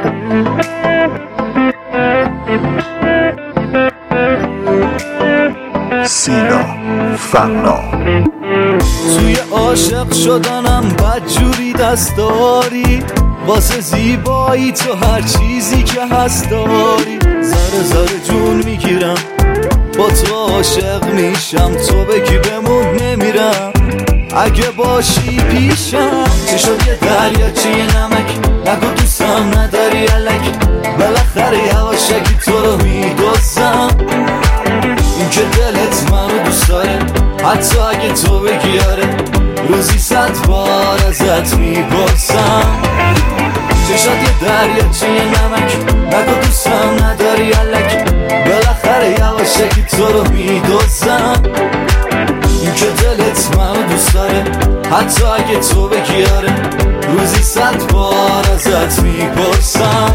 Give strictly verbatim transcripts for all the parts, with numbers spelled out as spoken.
سینا فنا توی عاشق شدنم بدجوری دست داری، واسه زیبایی تو هر چیزی که هست داری. ذره ذره جون میگیرم، با تو عاشق میشم، تو بگی بمون نمیرم اگه باشی پیشم. چه شد یه دریاچه نمک، نگو دوستم نداری علک، بالاخره یواشکی تو رو میدوزم. این که دلت منو دوست داره، حتی اگه تو بگی آره، روزی صد بار ازت میپرسم. چه شد یه دریاچه نمک، نگو دوستم نداری علک، بالاخره یواشکی تو رو میدوزم. این که دلت منو دوست داره، حتی اگه تو بگی آره، روزی صد بار ازت میپرسم.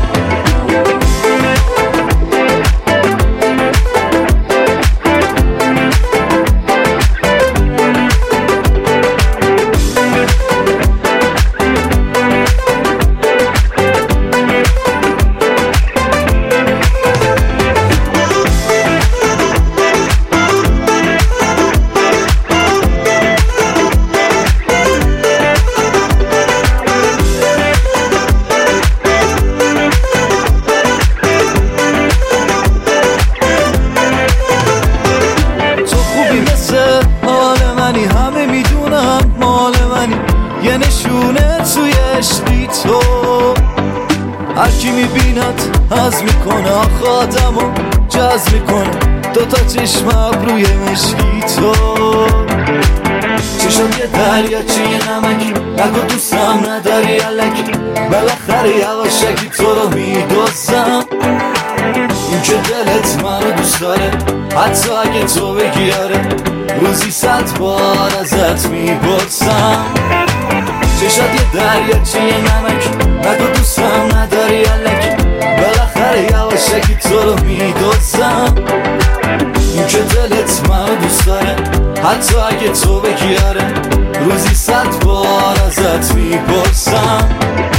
همه میدونم مال منی، یه نشونه توی عشقی تو. هر کی میبینت حز میکنه، آخه آدمو جذب میکنه، دوتا چشم ابروی مشکی تو. چه شد یه دریاچه نمک، نگو دوستم نداری علک، بالاخره یواشکی تو رو میدوزم. این که دلت منو دوست داره، حتی اگه تو بگی آره، روزی صد بار ازت میپرسم. چه شد یه دریاچه نمک، نگو دوستم نداری علک، بالاخره یواشکی تو رو میدوزم. این که دلت منو دوست داره، حتی اگه تو بگی آره، روزی صد بار ازت میپرسم.